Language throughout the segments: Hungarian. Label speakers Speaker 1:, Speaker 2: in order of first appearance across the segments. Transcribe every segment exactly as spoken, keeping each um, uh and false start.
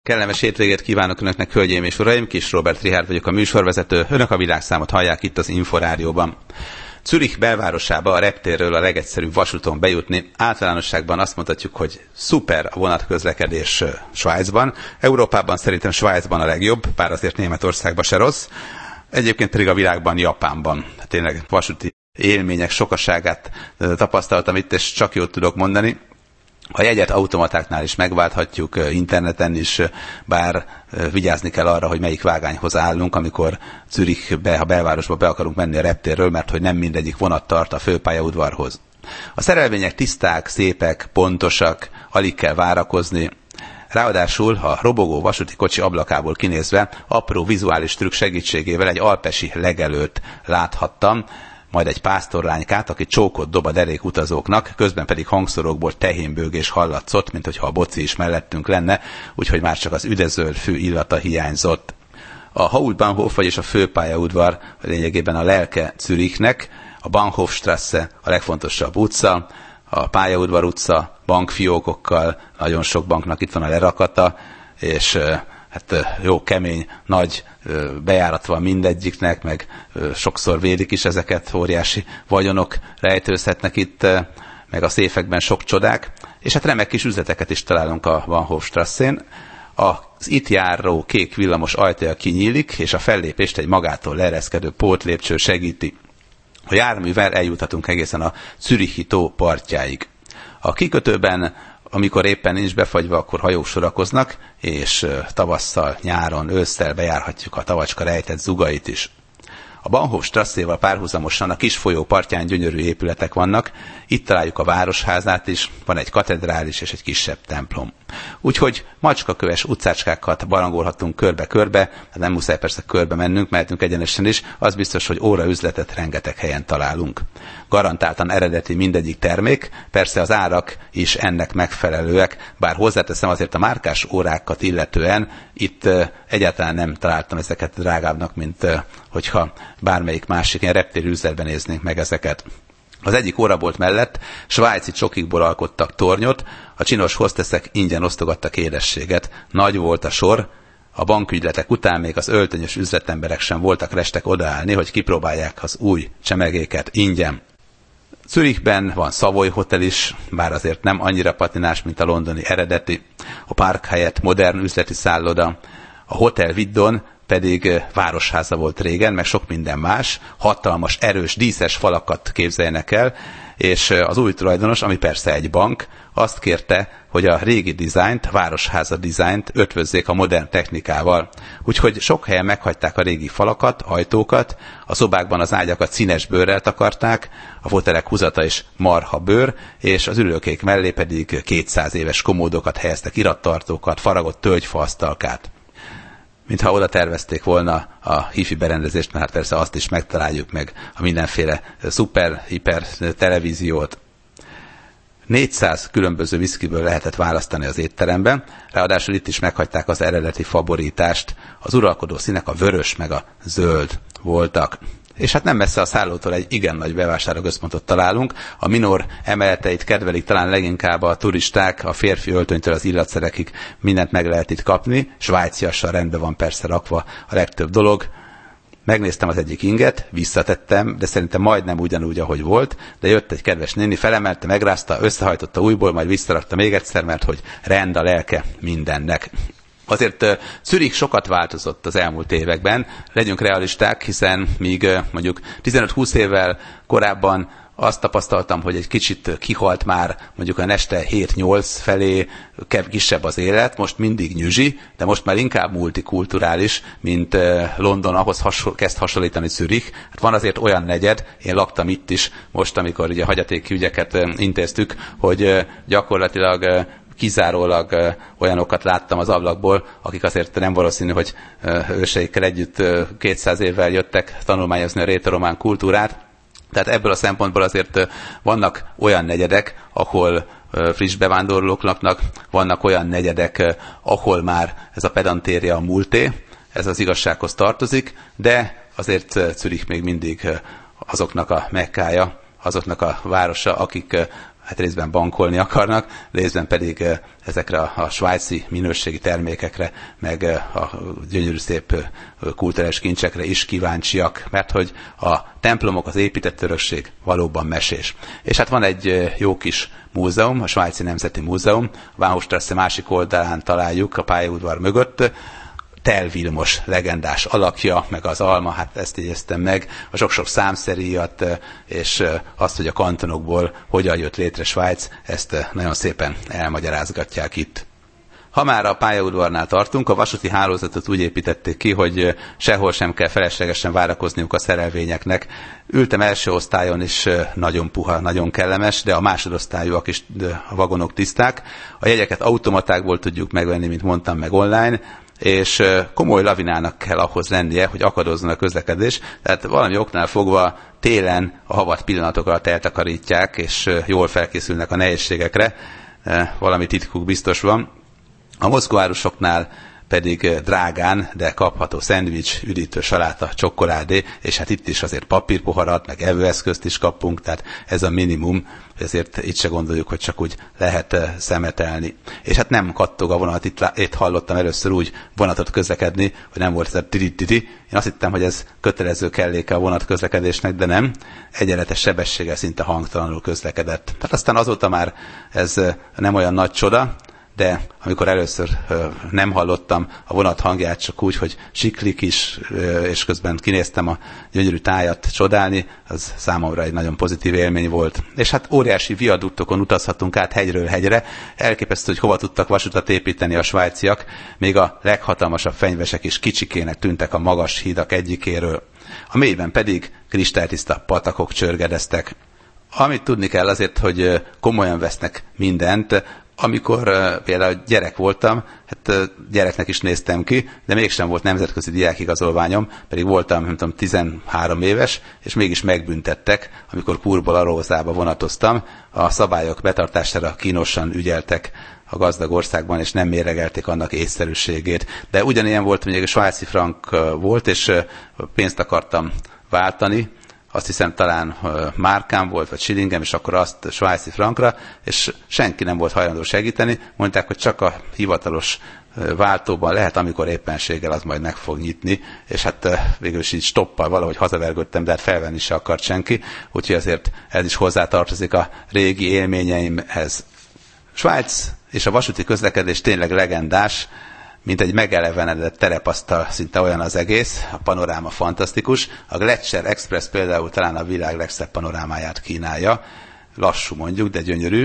Speaker 1: Kellemes hétvégét kívánok Önöknek, hölgyeim és uraim! Kis Róbert Richárd vagyok, a műsorvezető. Önök a világszámot hallják itt az Inforádióban. Zürich belvárosába a reptérről a legegyszerűbb vasúton bejutni. Általánosságban azt mondhatjuk, hogy szuper a vonatközlekedés Svájcban. Európában szerintem Svájcban a legjobb, bár azért Németországban se rossz. Egyébként pedig a világban Japánban. Tényleg vasúti élmények sokaságát tapasztaltam itt, és csak jót tudok mondani. A jegyet automatáknál is megválthatjuk, interneten is, bár vigyázni kell arra, hogy melyik vágányhoz állunk, amikor Zürichbe, ha belvárosba be akarunk menni a reptérről, mert hogy nem mindegyik vonat tart a főpályaudvarhoz. A szerelvények tiszták, szépek, pontosak, alig kell várakozni. Ráadásul a robogó vasúti kocsi ablakából kinézve apró vizuális trükk segítségével egy alpesi legelőt láthattam, majd egy pásztorlánykát, aki csókot dob a derék utazóknak, közben pedig hangszorokból tehénbőgés hallatszott, mint hogyha a boci is mellettünk lenne, úgyhogy már csak az üdezöld fű illata hiányzott. A Hauptbahnhof, vagyis a főpályaudvar lényegében a lelke Zürichnek, a Bahnhofstrasse a legfontosabb utca, a pályaudvar utca bankfiókokkal, nagyon sok banknak itt van a lerakata, és hát jó kemény, nagy bejárat van mindegyiknek, meg sokszor védik is ezeket, óriási vagyonok rejtőzhetnek itt, meg a széfekben sok csodák, és hát remek kis üzleteket is találunk a Bahnhofstrasszén. Az itt járó kék villamos ajtaja kinyílik, és a fellépést egy magától leereszkedő pótlépcső segíti. A járművel eljuthatunk egészen a Zürichi tó partjáig. A kikötőben, amikor éppen nincs befagyva, akkor hajók sorakoznak, és tavasszal, nyáron, ősszel bejárhatjuk a tavacska rejtett zugait is. A Bahnhofstrasszéval párhuzamosan a kis folyó partján gyönyörű épületek vannak, itt találjuk a városházát is, van egy katedrális és egy kisebb templom. Úgyhogy macskaköves utcácskákat barangolhatunk körbe-körbe, hát nem muszáj persze körbe mennünk, mehetünk egyenesen is, az biztos, hogy óraüzletet rengeteg helyen találunk. Garantáltan eredeti mindegyik termék, persze az árak is ennek megfelelőek, bár hozzáteszem azért a márkás órákat illetően, itt egyáltalán nem találtam ezeket drágábbnak, mint hogyha bármelyik másik ilyen reptéri üzletben néznénk meg ezeket. Az egyik órabolt mellett svájci csokikból alkottak tornyot, a csinos hosteszek ingyen osztogattak édességet. Nagy volt a sor, a bankügyletek után még az öltönyös üzletemberek sem voltak restek odaállni, hogy kipróbálják az új csemegéket ingyen. Zürichben van Savoy Hotel is, bár azért nem annyira patinás, mint a londoni eredeti. A Park helyett modern üzleti szálloda, a Hotel Viddon pedig városháza volt régen, meg sok minden más, hatalmas, erős, díszes falakat képzeljenek el, és az új tulajdonos, ami persze egy bank, azt kérte, hogy a régi dizájnt, városháza dizájnt ötvözzék a modern technikával. Úgyhogy sok helyen meghagyták a régi falakat, ajtókat, a szobákban az ágyakat színes bőrrel takarták, a fotelek húzata is marha bőr, és az ülőkék mellé pedig kétszáz éves komódokat helyeztek, irattartókat, faragott tölgyfaasztalkát. Mintha oda tervezték volna a hifi berendezést, mert hát persze azt is megtaláljuk meg, a mindenféle szuper, hiper televíziót. négyszáz különböző viszkiből lehetett választani az étteremben, ráadásul itt is meghagyták az eredeti favorítást, az uralkodó színek a vörös meg a zöld voltak. És hát nem messze a szállótól egy igen nagy bevásárlóközpontot találunk. A Minor emeleteit kedvelik talán leginkább a turisták, a férfi öltönytől az illatszerekig mindent meg lehet itt kapni. Svájciassal rendben van persze rakva a legtöbb dolog. Megnéztem az egyik inget, visszatettem, de szerintem majdnem ugyanúgy, ahogy volt, de jött egy kedves néni, felemelte, megrázta, összehajtotta újból, majd visszarakta még egyszer, mert hogy rend a lelke mindennek. Azért Zürich sokat változott az elmúlt években, legyünk realisták, hiszen míg mondjuk tizenöt-húsz évvel korábban azt tapasztaltam, hogy egy kicsit kihalt már mondjuk a este hét-nyolc felé, kisebb az élet, most mindig nyüzsi, de most már inkább multikulturális, mint London, ahhoz hasonl- kezd hasonlítani Zürich. Hát van azért olyan negyed, én laktam itt is most, amikor ugye hagyatéki ügyeket intéztük, hogy gyakorlatilag kizárólag ö, olyanokat láttam az ablakból, akik azért nem valószínű, hogy ö, őseikkel együtt ö, kétszáz évvel jöttek tanulmányozni a rétoromán kultúrát. Tehát ebből a szempontból azért ö, vannak olyan negyedek, ahol ö, friss bevándorlók laknak, vannak olyan negyedek, ö, ahol már ez a pedantéria a múlté, ez az igazsághoz tartozik, de azért Zürich még mindig ö, azoknak a mekkája, azoknak a városa, akik ö, hát részben bankolni akarnak, részben pedig ezekre a, a svájci minőségi termékekre, meg a gyönyörű szép kulturális kincsekre is kíváncsiak, mert hogy a templomok, az épített örökség valóban mesés. És hát van egy jó kis múzeum, a Svájci Nemzeti Múzeum, a Váhostrasse másik oldalán találjuk, a pályaudvar mögött, Tell Vilmos legendás alakja, meg az alma, hát ezt jegyeztem meg, a sok-sok számszeríjat, és azt, hogy a kantonokból hogyan jött létre Svájc, ezt nagyon szépen elmagyarázgatják itt. Ha már a pályaudvarnál tartunk, a vasúti hálózatot úgy építették ki, hogy sehol sem kell feleslegesen várakozniuk a szerelvényeknek. Ültem első osztályon is, nagyon puha, nagyon kellemes, de a másodosztályúak is, a vagonok tiszták. A jegyeket automatákból tudjuk megvenni, mint mondtam, meg online, és komoly lavinának kell ahhoz lennie, hogy akadozzon a közlekedés. Tehát valami oknál fogva télen a havat pillanatokat alatt eltakarítják, és jól felkészülnek a nehézségekre. Valami titkuk biztos van. A moszkvárosoknál pedig drágán, de kapható szendvics, üdítő saláta, csokoládé, és hát itt is azért papírpoharat, meg evőeszközt is kapunk, tehát ez a minimum, ezért itt se gondoljuk, hogy csak úgy lehet szemetelni. És hát nem kattog a vonat, itt, itt hallottam először úgy vonatot közlekedni, hogy nem volt ez a tiri-tiri. Én azt hittem, hogy ez kötelező kelléke a vonat közlekedésnek, de nem. Egyenletes sebességgel szinte hangtalanul közlekedett. Tehát aztán azóta már ez nem olyan nagy csoda, de amikor először ö, nem hallottam a vonat hangját, csak úgy, hogy siklik is, ö, és közben kinéztem a gyönyörű tájat csodálni, az számomra egy nagyon pozitív élmény volt. És hát óriási viaduktokon utazhatunk át hegyről hegyre, elképesztő, hogy hova tudtak vasutat építeni a svájciak, még a leghatalmasabb fenyvesek is kicsikének tűntek a magas hídak egyikéről. A mélyben pedig kristálytiszta patakok csörgedeztek. Amit tudni kell azért, hogy komolyan vesznek mindent. Amikor uh, például gyerek voltam, hát uh, gyereknek is néztem ki, de mégsem volt nemzetközi diákigazolványom, pedig voltam, nem tudom, tizenhárom éves, és mégis megbüntettek, amikor Kurból Arózába vonatoztam. A szabályok betartására kínosan ügyeltek a gazdag országban, és nem méregelték annak észszerűségét. De ugyanilyen volt, hogy még a svájci frank uh, volt, és uh, pénzt akartam váltani, azt hiszem talán márkám volt, vagy shillingem, és akkor azt svájci frankra, és senki nem volt hajlandó segíteni. Mondták, hogy csak a hivatalos váltóban lehet, amikor éppenséggel az majd meg fog nyitni, és hát végül is így stoppal valahogy hazavergődtem, de hát felvenni se akart senki, úgyhogy azért ez is hozzátartozik a régi élményeimhez. Svájc és a vasúti közlekedés tényleg legendás, mint egy megelevenedett terepasztal, szinte olyan az egész, a panoráma fantasztikus. A Gletscher Express például talán a világ legszebb panorámáját kínálja, lassú mondjuk, de gyönyörű,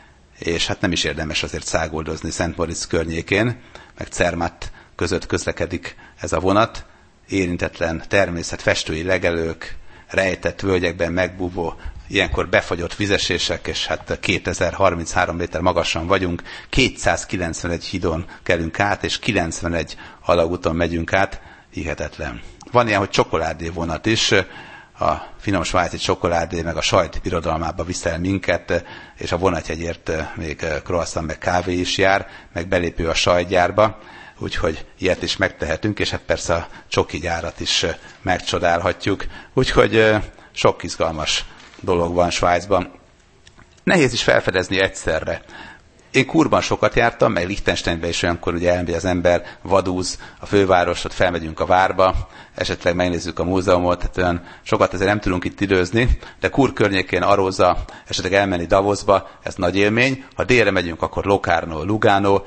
Speaker 1: és hát nem is érdemes azért szágoldozni Szent Moritz környékén, meg Zermatt között közlekedik ez a vonat, érintetlen természet, festői legelők, rejtett völgyekben megbúvó, ilyenkor befagyott vizesések, és hát kétezer-harminchárom méter magasan vagyunk, kétszázkilencvenegy hídon kelünk át, és kilencvenegy alagúton megyünk át, hihetetlen. Van ilyen, hogy csokoládé vonat is, a finom svájci csokoládé, meg a sajt birodalmába viszel minket, és a vonatjegyért még croissant, meg kávé is jár, meg belépő a sajtgyárba, úgyhogy ilyet is megtehetünk, és hát persze a csoki gyárat is megcsodálhatjuk. Úgyhogy sok izgalmas dolog van Svájcban. Nehéz is felfedezni egyszerre. Én Kurban sokat jártam, meg Liechtensteinben is olyankor ugye elmegy az ember, vadúz a fővárosot, felmegyünk a várba, esetleg megnézzük a múzeumot, tehát olyan sokat ezért nem tudunk itt időzni, de Kur környékén Aróza, esetleg elmenni Davosba, ez nagy élmény. Ha délre megyünk, akkor Locarno, Lugano,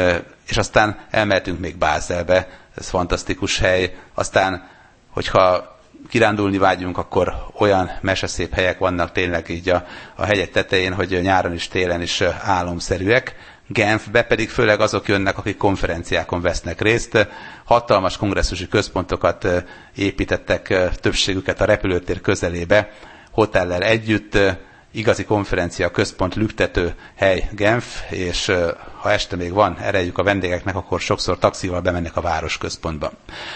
Speaker 1: és aztán elmehetünk még Bázelbe, ez fantasztikus hely. Aztán, hogyha kirándulni vágyunk, akkor olyan meseszép helyek vannak tényleg így a, a hegyek tetején, hogy nyáron is, télen is álomszerűek. Genfbe pedig főleg azok jönnek, akik konferenciákon vesznek részt. Hatalmas kongresszusi központokat építettek, többségüket a repülőtér közelébe, hotellel együtt, igazi konferencia központ, lüktető hely Genf, és ha este még van erejük a vendégeknek, akkor sokszor taxival bemennek a városközpontba.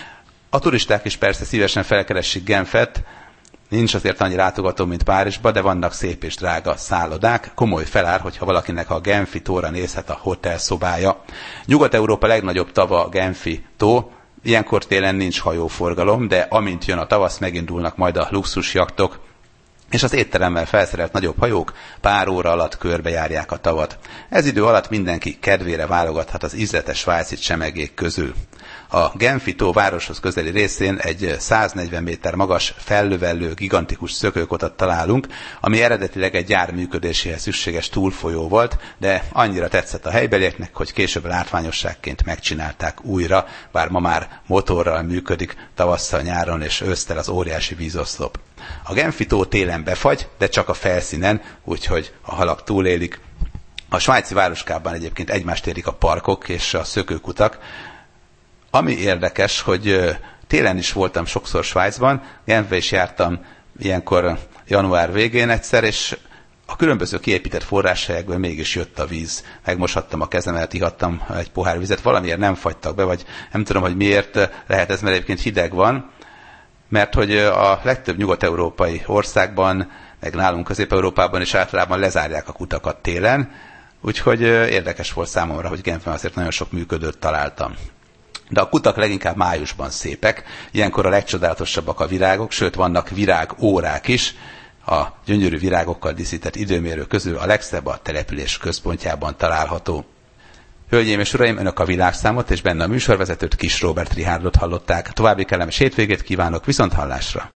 Speaker 1: A turisták is persze szívesen felkeresik Genfet, nincs azért annyi látogató, mint Párizsba, de vannak szép és drága szállodák, komoly felár, hogyha valakinek a Genfi tóra nézhet a hotel szobája. Nyugat-Európa legnagyobb tava a Genfi tó, ilyenkor télen nincs hajóforgalom, de amint jön a tavasz, megindulnak majd a luxusjaktok. és az étteremmel felszerelt nagyobb hajók pár óra alatt körbejárják a tavat. Ez idő alatt mindenki kedvére válogathat az ízletes svájci csemegék közül. A Genfi tó városhoz közeli részén egy száznegyven méter magas, fellövellő, gigantikus szökőkutat találunk, ami eredetileg egy gyár működéséhez szükséges túlfolyó volt, de annyira tetszett a helybelieknek, hogy később látványosságként megcsinálták újra, bár ma már motorral működik tavasszal, nyáron és ősztel az óriási vízoszlop. A Genfi tó télen befagy, de csak a felszínen, úgyhogy a halak túlélik. A svájci városkában egyébként egymást érik a parkok és a szökőkutak. Ami érdekes, hogy télen is voltam sokszor Svájcban, Genfbe is jártam ilyenkor január végén egyszer, és a különböző kiépített forráshelyekből mégis jött a víz. Megmoshattam a kezemet, ihattam egy pohár vizet, valamiért nem fagytak be, vagy nem tudom, hogy miért lehet ez, mert egyébként hideg van, mert hogy a legtöbb nyugat-európai országban, meg nálunk Közép-Európában is általában lezárják a kutakat télen, úgyhogy érdekes volt számomra, hogy Genfben azért nagyon sok működőt találtam. De a kutak leginkább májusban szépek, ilyenkor a legcsodálatosabbak a virágok, sőt vannak virágórák is. A gyönyörű virágokkal díszített időmérő közül a legszebb a település központjában található. Hölgyeim és uraim, önök a világszámot és benne a műsorvezetőt, Kis Róbert Richárdot hallották. További kellemes hétvégét kívánok, viszont hallásra!